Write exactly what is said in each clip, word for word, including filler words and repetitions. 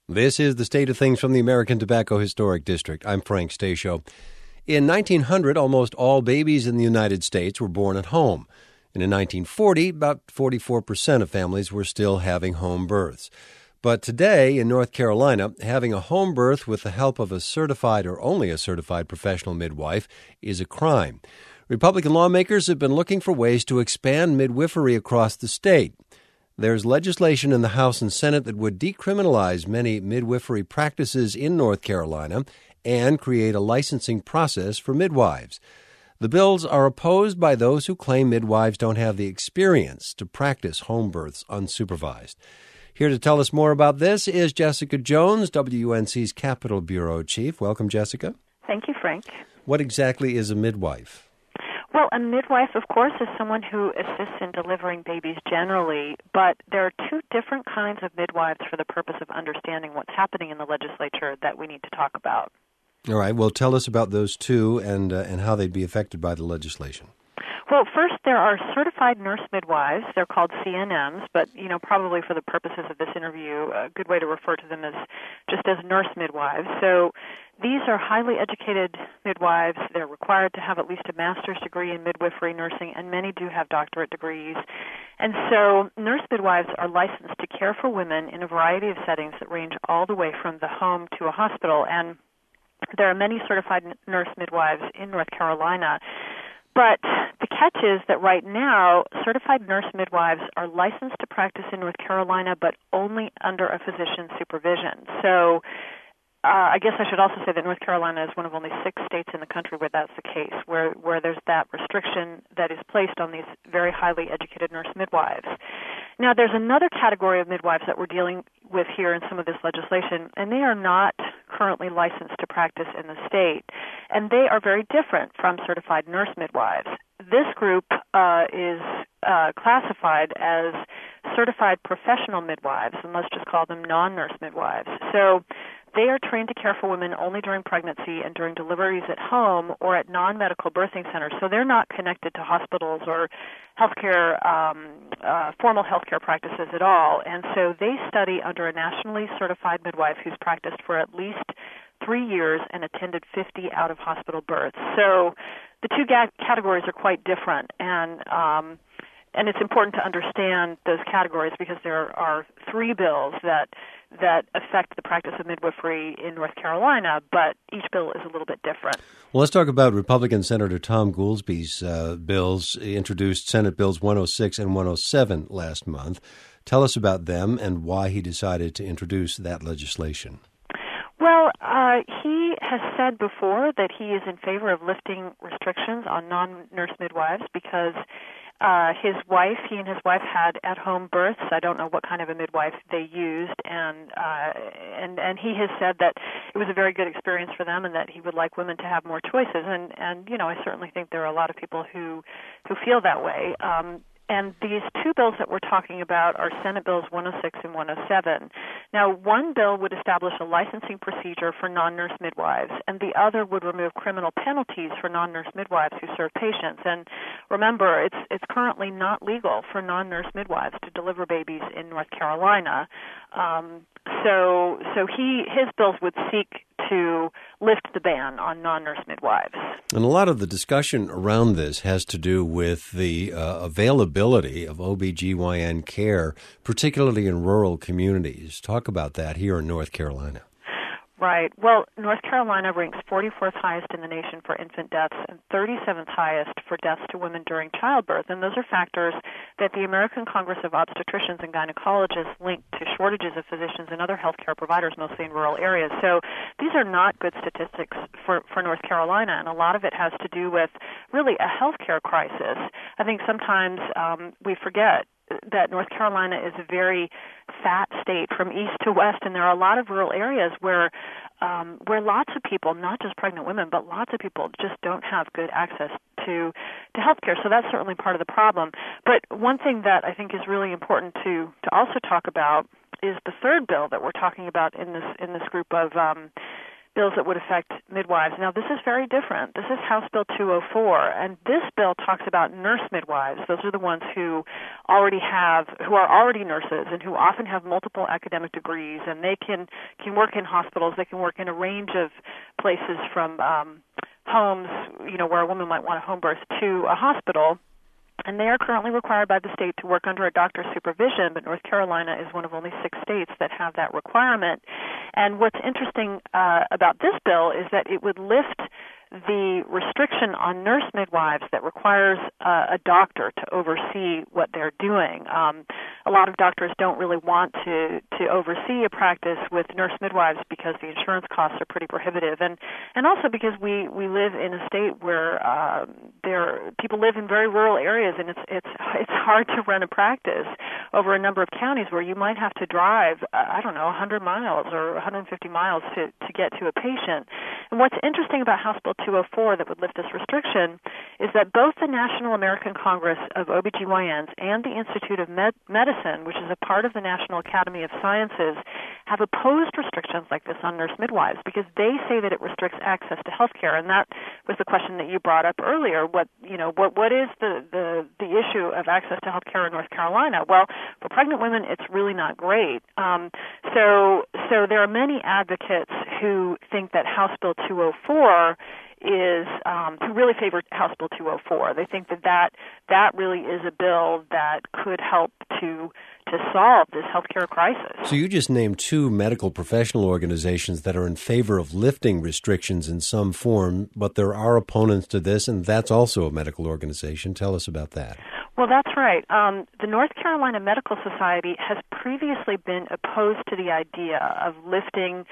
This is the State of Things from the American Tobacco Historic District. I'm Frank Stasio. In nineteen hundred, almost all babies in the United States were born at home. And in nineteen forty, about forty-four percent of families were still having home births. But today, in North Carolina, having a home birth with the help of a certified or only a certified professional midwife is a crime. Republican lawmakers have been looking for ways to expand midwifery across the state. There's legislation in the House and Senate that would decriminalize many midwifery practices in North Carolina and create a licensing process for midwives. The bills are opposed by those who claim midwives don't have the experience to practice home births unsupervised. Here to tell us more about this is Jessica Jones, W N C's Capitol Bureau Chief. Welcome, Jessica. Thank you, Frank. What exactly is a midwife? Well, a midwife, of course, is someone who assists in delivering babies generally, but there are two different kinds of midwives for the purpose of understanding what's happening in the legislature that we need to talk about. All right. Well, tell us about those two and uh, and how they'd be affected by the legislation. Well, first, there are certified nurse midwives. They're called C N Ms, but, you know, probably for the purposes of this interview, a good way to refer to them is just as nurse midwives. So these are highly educated midwives. They're required to have at least a master's degree in midwifery nursing, and many do have doctorate degrees. And so nurse midwives are licensed to care for women in a variety of settings that range all the way from the home to a hospital. And there are many certified nurse midwives in North Carolina. But the catch is that right now, certified nurse midwives are licensed to practice in North Carolina, but only under a physician's supervision. So uh, I guess I should also say that North Carolina is one of only six states in the country where that's the case, where, where there's that restriction that is placed on these very highly educated nurse midwives. Now, there's another category of midwives that we're dealing with here in some of this legislation, and they are not currently licensed to practice in the state, and they are very different from certified nurse midwives. This group uh, is uh, classified as certified professional midwives, and let's just call them non-nurse midwives. So they are trained to care for women only during pregnancy and during deliveries at home or at non-medical birthing centers. So they're not connected to hospitals or healthcare, um, uh, formal healthcare practices at all. And so they study under a nationally certified midwife who's practiced for at least three years and attended fifty out-of-hospital births. So the two ga- categories are quite different, and um, and it's important to understand those categories because there are three bills that that affect the practice of midwifery in North Carolina, but each bill is a little bit different. Well, let's talk about Republican Senator Tom Goolsby's uh, bills. He introduced Senate Bills one oh six and one oh seven last month. Tell us about them and why he decided to introduce that legislation. Well, uh, he has said before that he is in favor of lifting restrictions on non-nurse midwives because uh, his wife, he and his wife had at-home births. I don't know what kind of a midwife they used, and uh, and and he has said that it was a very good experience for them, and that he would like women to have more choices. And and you know, I certainly think there are a lot of people who who feel that way. Um, And these two bills that we're talking about are Senate Bills one oh six and one oh seven. Now, one bill would establish a licensing procedure for non-nurse midwives, and the other would remove criminal penalties for non-nurse midwives who serve patients. And remember, it's it's currently not legal for non-nurse midwives to deliver babies in North Carolina. Um, so so he his bills would seek to lift the ban on non-nurse midwives. And a lot of the discussion around this has to do with the uh, availability of O B G Y N care, particularly in rural communities. Talk about that here in North Carolina. Right. Well, North Carolina ranks forty-fourth highest in the nation for infant deaths and thirty-seventh highest for deaths to women during childbirth. And those are factors that the American Congress of Obstetricians and Gynecologists link to shortages of physicians and other healthcare providers, mostly in rural areas. So these are not good statistics for, for North Carolina, and a lot of it has to do with really a healthcare crisis. I think sometimes um, we forget that North Carolina is a very fat state from east to west, and there are a lot of rural areas where um, where lots of people, not just pregnant women, but lots of people just don't have good access to to health care. So that's certainly part of the problem. But one thing that I think is really important to to also talk about is the third bill that we're talking about in this in this group of um, bills that would affect midwives. Now, this is very different. This is House Bill two oh four, and this bill talks about nurse midwives. Those are the ones who already have, who are already nurses and who often have multiple academic degrees, and they can, can work in hospitals. They can work in a range of places from um, homes, you know, where a woman might want a home birth to a hospital. And they are currently required by the state to work under a doctor's supervision, but North Carolina is one of only six states that have that requirement. And what's interesting uh, about this bill is that it would lift the restriction on nurse midwives that requires uh, a doctor to oversee what they're doing. Um, a lot of doctors don't really want to, to oversee a practice with nurse midwives because the insurance costs are pretty prohibitive, and, and also because we, we live in a state where uh, there people live in very rural areas, and it's it's it's hard to run a practice over a number of counties where you might have to drive, uh, I don't know, one hundred miles or one hundred fifty miles to, to get to a patient. And what's interesting about House Bill two oh four that would lift this restriction is that both the National American Congress of O B G Y Ns and the Institute of Med- Medicine, which is a part of the National Academy of Sciences, have opposed restrictions like this on nurse midwives because they say that it restricts access to health care. And that was the question that you brought up earlier. What, you know, what, what is the, the, the issue of access to health care in North Carolina? Well, for pregnant women, it's really not great. Um, so, so there are many advocates who think that House Bill two oh four is um, who really favor House Bill two oh four. They think that, that that really is a bill that could help to to solve this healthcare crisis. So you just named two medical professional organizations that are in favor of lifting restrictions in some form, but there are opponents to this, and that's also a medical organization. Tell us about that. Well, that's right. Um, the North Carolina Medical Society has previously been opposed to the idea of lifting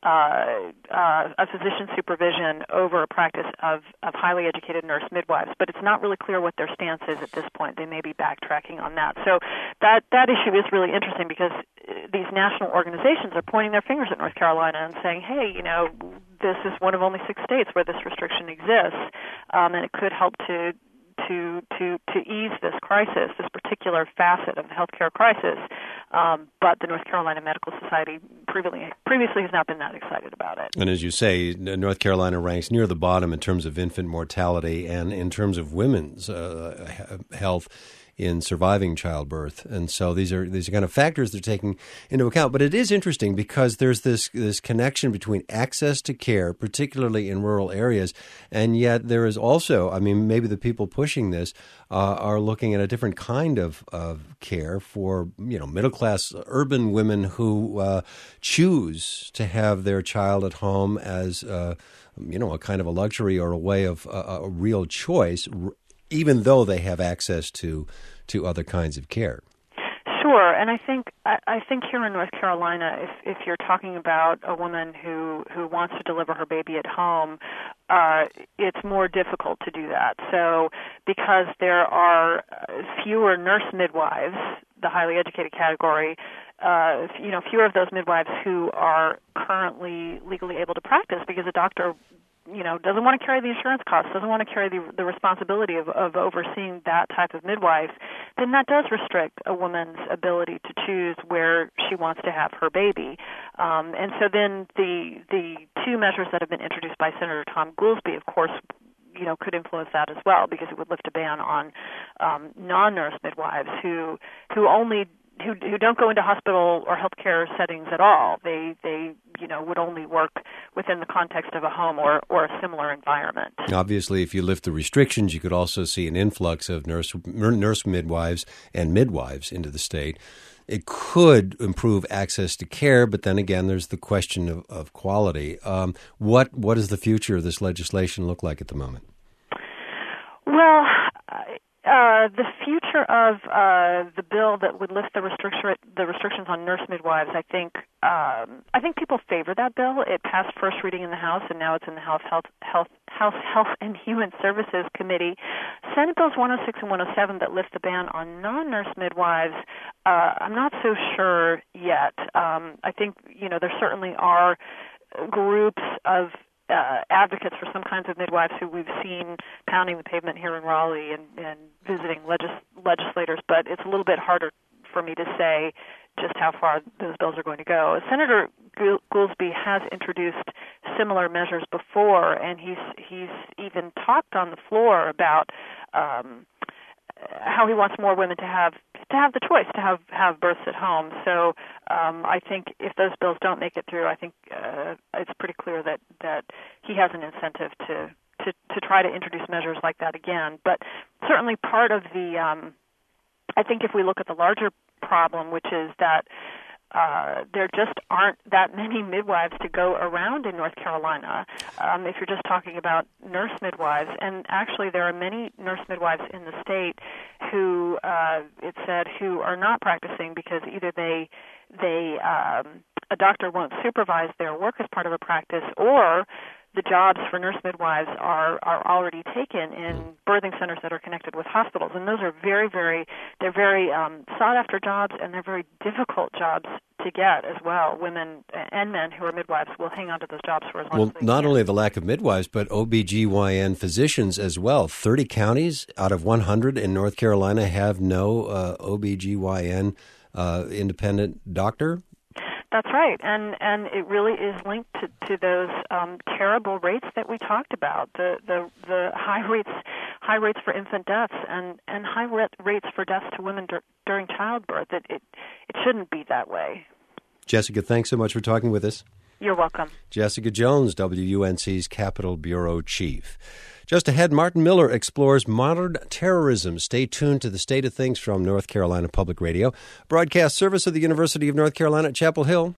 Uh, uh, a physician supervision over a practice of, of highly educated nurse midwives, but it's not really clear what their stance is at this point. They may be backtracking on that. So that, that issue is really interesting because these national organizations are pointing their fingers at North Carolina and saying, hey, you know, this is one of only six states where this restriction exists, um, and it could help to to to to ease this crisis, this particular facet of the healthcare crisis. Um, but the North Carolina Medical Society previously previously has not been that excited about it. And as you say, North Carolina ranks near the bottom in terms of infant mortality and in terms of women's uh, health in surviving childbirth. And so these are these are kind of factors they're taking into account. But it is interesting because there's this this connection between access to care, particularly in rural areas, and yet there is also, I mean, maybe the people pushing this uh, are looking at a different kind of, of care for, you know, middle-class urban women who uh, choose to have their child at home as, uh, you know, a kind of a luxury or a way of uh, a real choice, even though they have access to to other kinds of care. Sure, and I think I, I think here in North Carolina, if if you're talking about a woman who, who wants to deliver her baby at home, uh, it's more difficult to do that. So because there are fewer nurse midwives, the highly educated category, uh, you know, fewer of those midwives who are currently legally able to practice because a doctor, you know, doesn't want to carry the insurance costs, doesn't want to carry the, the responsibility of, of overseeing that type of midwife, then that does restrict a woman's ability to choose where she wants to have her baby. Um, and so then the the two measures that have been introduced by Senator Tom Goolsbee, of course, you know, could influence that as well because it would lift a ban on um, non-nurse midwives who who only who who don't go into hospital or healthcare settings at all. They they you know would only work within the context of a home or, or a similar environment. Obviously, if you lift the restrictions, you could also see an influx of nurse nurse midwives and midwives into the state. It could improve access to care, but then again, there's the question of, of quality. Um, what what does the future of this legislation look like at the moment? Well, Uh, the future of uh, the bill that would lift the restriction the restrictions on nurse midwives, I think um, I think people favor that bill. It passed first reading in the House, and now it's in the House Health Health House Health and Human Services Committee. Senate Bills one oh six and one oh seven that lift the ban on non-nurse midwives, uh, I'm not so sure yet. Um, I think you know there certainly are groups of Uh, advocates for some kinds of midwives who we've seen pounding the pavement here in Raleigh and, and visiting legis- legislators, but it's a little bit harder for me to say just how far those bills are going to go. Senator Goolsbee has introduced similar measures before, and he's he's even talked on the floor about um, how he wants more women to have to have the choice to have, have births at home. So um, I think if those bills don't make it through, I think uh, it's pretty clear that, that he has an incentive to, to, to try to introduce measures like that again. But certainly part of the, um, I think if we look at the larger problem, which is that Uh, there just aren't that many midwives to go around in North Carolina, um, if you're just talking about nurse midwives. And actually there are many nurse midwives in the state who, uh, it said, who are not practicing because either they, they um, a doctor won't supervise their work as part of a practice, or the jobs for nurse midwives are, are already taken in birthing centers that are connected with hospitals. And those are very, very, they're very um, sought-after jobs, and they're very difficult jobs to get as well. Women and men who are midwives will hang on to those jobs for as long well, as they not can. only the lack of midwives, but O B G Y N physicians as well. thirty counties out of one hundred in North Carolina have no uh, O B G Y N uh, independent doctor. That's right, and and it really is linked to, to those um, terrible rates that we talked about, the the, the high rates high rates for infant deaths and, and high rates for deaths to women dur- during childbirth. It, it it shouldn't be that way. Jessica, thanks so much for talking with us. You're welcome. Jessica Jones, W U N C's Capitol Bureau Chief. Just ahead, Martin Miller explores modern terrorism. Stay tuned to the State of Things from North Carolina Public Radio, broadcast service of the University of North Carolina at Chapel Hill.